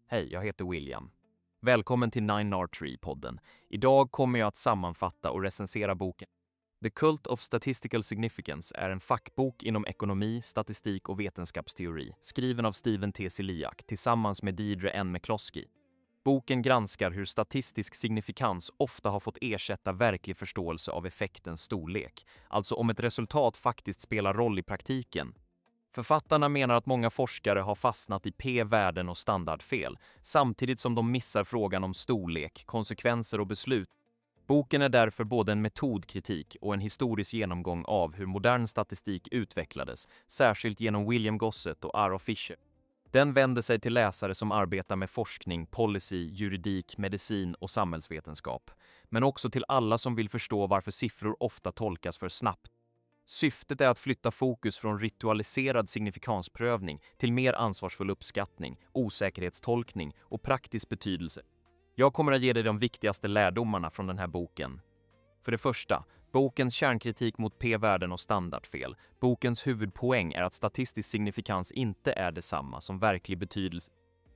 Hej, jag heter William. Välkommen till 9R3-podden. Idag kommer jag att sammanfatta och recensera boken The Cult of Statistical Significance är en fackbok inom ekonomi, statistik och vetenskapsteori, skriven av Stephen T. Ciliac tillsammans med Deirdre N. McCloskey. Boken granskar hur statistisk signifikans ofta har fått ersätta verklig förståelse av effektens storlek, alltså om ett resultat faktiskt spelar roll i praktiken. Författarna menar att många forskare har fastnat i p-värden och standardfel, samtidigt som de missar frågan om storlek, konsekvenser och beslut. Boken är därför både en metodkritik och en historisk genomgång av hur modern statistik utvecklades, särskilt genom William Gossett och R.A. Fisher. Den vänder sig till läsare som arbetar med forskning, policy, juridik, medicin och samhällsvetenskap, men också till alla som vill förstå varför siffror ofta tolkas för snabbt. Syftet är att flytta fokus från ritualiserad signifikansprövning till mer ansvarsfull uppskattning, osäkerhetstolkning och praktisk betydelse. Jag kommer att ge dig de viktigaste lärdomarna från den här boken. För det första, bokens kärnkritik mot p-värden och standardfel. Bokens huvudpoäng är att statistisk signifikans inte är detsamma som verklig betydelse.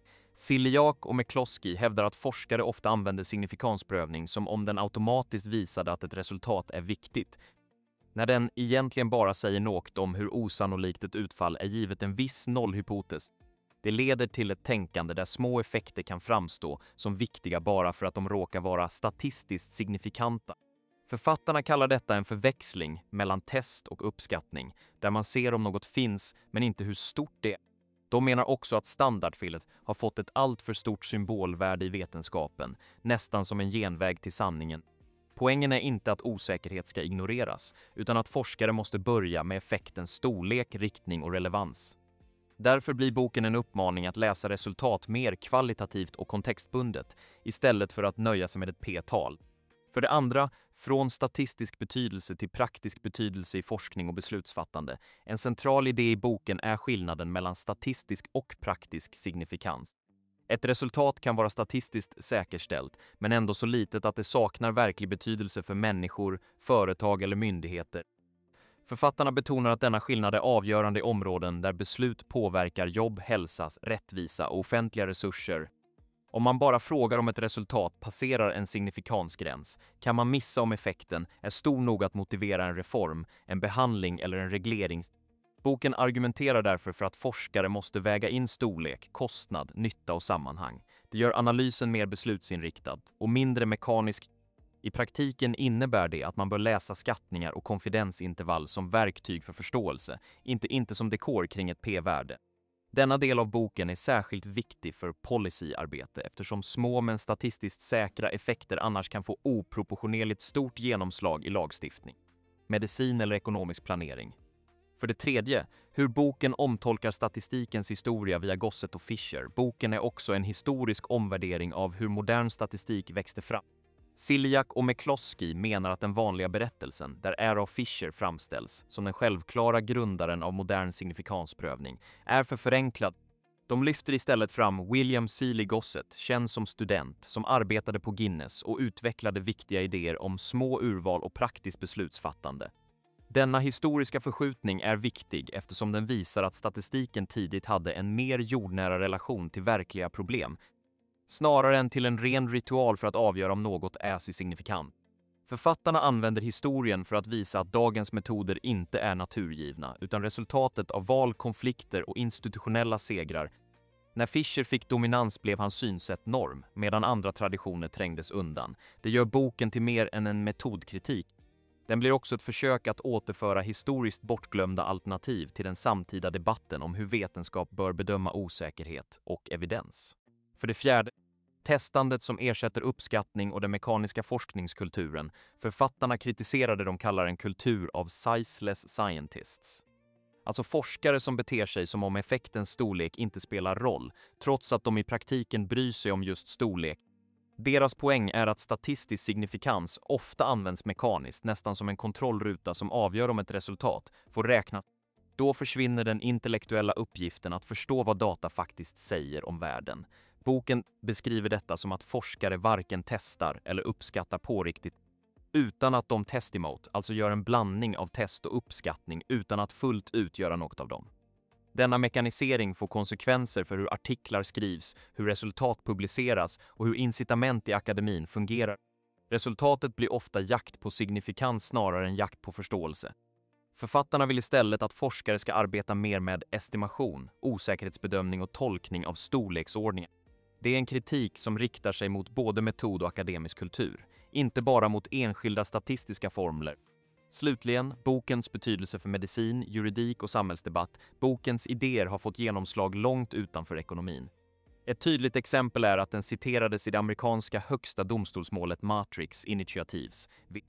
Ciliac och McCloskey hävdar att forskare ofta använder signifikansprövning som om den automatiskt visade att ett resultat är viktigt, när den egentligen bara säger något om hur osannolikt ett utfall är givet en viss nollhypotes. Det leder till ett tänkande där små effekter kan framstå som viktiga bara för att de råkar vara statistiskt signifikanta. Författarna kallar detta en förväxling mellan test och uppskattning, där man ser om något finns men inte hur stort det är. De menar också att standardfelet har fått ett alltför stort symbolvärde i vetenskapen, nästan som en genväg till sanningen. Poängen är inte att osäkerhet ska ignoreras, utan att forskare måste börja med effektens storlek, riktning och relevans. Därför blir boken en uppmaning att läsa resultat mer kvalitativt och kontextbundet, istället för att nöja sig med ett p-tal. För det andra, från statistisk betydelse till praktisk betydelse i forskning och beslutsfattande. En central idé i boken är skillnaden mellan statistisk och praktisk signifikans. Ett resultat kan vara statistiskt säkerställt, men ändå så litet att det saknar verklig betydelse för människor, företag eller myndigheter. Författarna betonar att denna skillnad är avgörande i områden där beslut påverkar jobb, hälsa, rättvisa och offentliga resurser. Om man bara frågar om ett resultat passerar en signifikansgräns kan man missa om effekten är stor nog att motivera en reform, en behandling eller en reglering. Boken argumenterar därför för att forskare måste väga in storlek, kostnad, nytta och sammanhang. Det gör analysen mer beslutsinriktad och mindre mekanisk. I praktiken innebär det att man bör läsa skattningar och konfidensintervall som verktyg för förståelse, inte som dekor kring ett p-värde. Denna del av boken är särskilt viktig för policyarbete eftersom små men statistiskt säkra effekter annars kan få oproportionerligt stort genomslag i lagstiftning, medicin eller ekonomisk planering. För det tredje, hur boken omtolkar statistikens historia via Gossett och Fisher. Boken är också en historisk omvärdering av hur modern statistik växte fram. Ciliac och McCloskey menar att den vanliga berättelsen, där R.A. Fisher framställs som den självklara grundaren av modern signifikansprövning, är för förenklad. De lyfter istället fram William Seeley Gossett, känd som student, som arbetade på Guinness och utvecklade viktiga idéer om små urval och praktiskt beslutsfattande. Denna historiska förskjutning är viktig eftersom den visar att statistiken tidigt hade en mer jordnära relation till verkliga problem, snarare än till en ren ritual för att avgöra om något är signifikant. Författarna använder historien för att visa att dagens metoder inte är naturgivna, utan resultatet av val, konflikter och institutionella segrar. När Fisher fick dominans blev hans synsätt norm, medan andra traditioner trängdes undan. Det gör boken till mer än en metodkritik. Den blir också ett försök att återföra historiskt bortglömda alternativ till den samtida debatten om hur vetenskap bör bedöma osäkerhet och evidens. För det fjärde, testandet som ersätter uppskattning och den mekaniska forskningskulturen. Författarna kritiserar det de kallar en kultur av sizeless scientists. Alltså forskare som beter sig som om effektens storlek inte spelar roll, trots att de i praktiken bryr sig om just storlek. Deras poäng är att statistisk signifikans ofta används mekaniskt, nästan som en kontrollruta som avgör om ett resultat får räknas. Då försvinner den intellektuella uppgiften att förstå vad data faktiskt säger om världen. Boken beskriver detta som att forskare varken testar eller uppskattar på riktigt, utan att de testimot, alltså gör en blandning av test och uppskattning utan att fullt ut göra något av dem. Denna mekanisering får konsekvenser för hur artiklar skrivs, hur resultat publiceras och hur incitament i akademin fungerar. Resultatet blir ofta jakt på signifikans snarare än jakt på förståelse. Författarna vill istället att forskare ska arbeta mer med estimation, osäkerhetsbedömning och tolkning av storleksordningen. Det är en kritik som riktar sig mot både metod och akademisk kultur, inte bara mot enskilda statistiska formler. Slutligen, bokens betydelse för medicin, juridik och samhällsdebatt. Bokens idéer har fått genomslag långt utanför ekonomin. Ett tydligt exempel är att den citerades i det amerikanska högsta domstolsmålet Matrix Initiatives,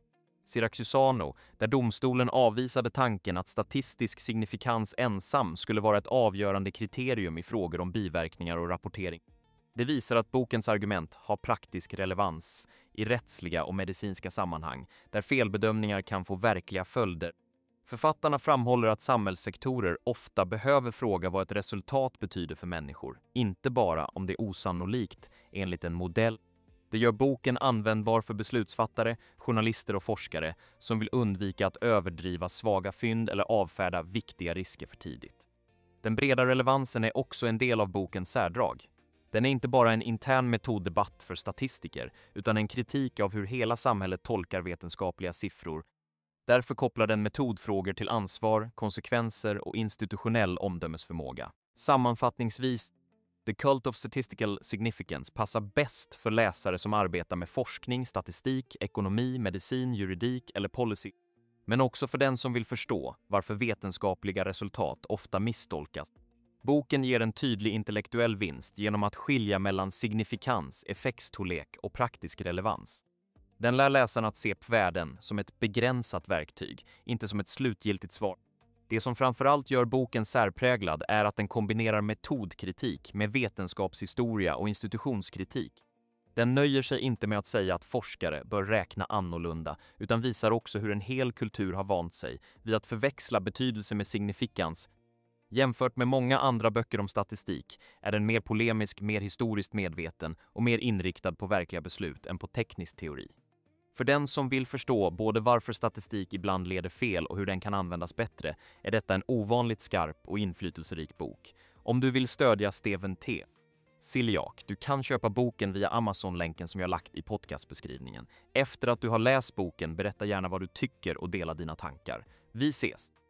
Siracusano, där domstolen avvisade tanken att statistisk signifikans ensam skulle vara ett avgörande kriterium i frågor om biverkningar och rapportering. Det visar att bokens argument har praktisk relevans i rättsliga och medicinska sammanhang, där felbedömningar kan få verkliga följder. Författarna framhåller att samhällssektorer ofta behöver fråga vad ett resultat betyder för människor, inte bara om det är osannolikt enligt en modell. Det gör boken användbar för beslutsfattare, journalister och forskare som vill undvika att överdriva svaga fynd eller avfärda viktiga risker för tidigt. Den breda relevansen är också en del av bokens särdrag. Den är inte bara en intern metoddebatt för statistiker, utan en kritik av hur hela samhället tolkar vetenskapliga siffror. Därför kopplar den metodfrågor till ansvar, konsekvenser och institutionell omdömesförmåga. Sammanfattningsvis, The Cult of Statistical Significance passar bäst för läsare som arbetar med forskning, statistik, ekonomi, medicin, juridik eller policy. Men också för den som vill förstå varför vetenskapliga resultat ofta misstolkas. Boken ger en tydlig intellektuell vinst genom att skilja mellan signifikans, effektstorlek och praktisk relevans. Den lär läsaren att se värden som ett begränsat verktyg, inte som ett slutgiltigt svar. Det som framförallt gör boken särpräglad är att den kombinerar metodkritik med vetenskapshistoria och institutionskritik. Den nöjer sig inte med att säga att forskare bör räkna annorlunda, utan visar också hur en hel kultur har vant sig vid att förväxla betydelse med signifikans. Jämfört med många andra böcker om statistik är den mer polemisk, mer historiskt medveten och mer inriktad på verkliga beslut än på teknisk teori. För den som vill förstå både varför statistik ibland leder fel och hur den kan användas bättre är detta en ovanligt skarp och inflytelserik bok. Om du vill stödja Steven T. Ciliac, du kan köpa boken via Amazon-länken som jag lagt i podcastbeskrivningen. Efter att du har läst boken, berätta gärna vad du tycker och dela dina tankar. Vi ses!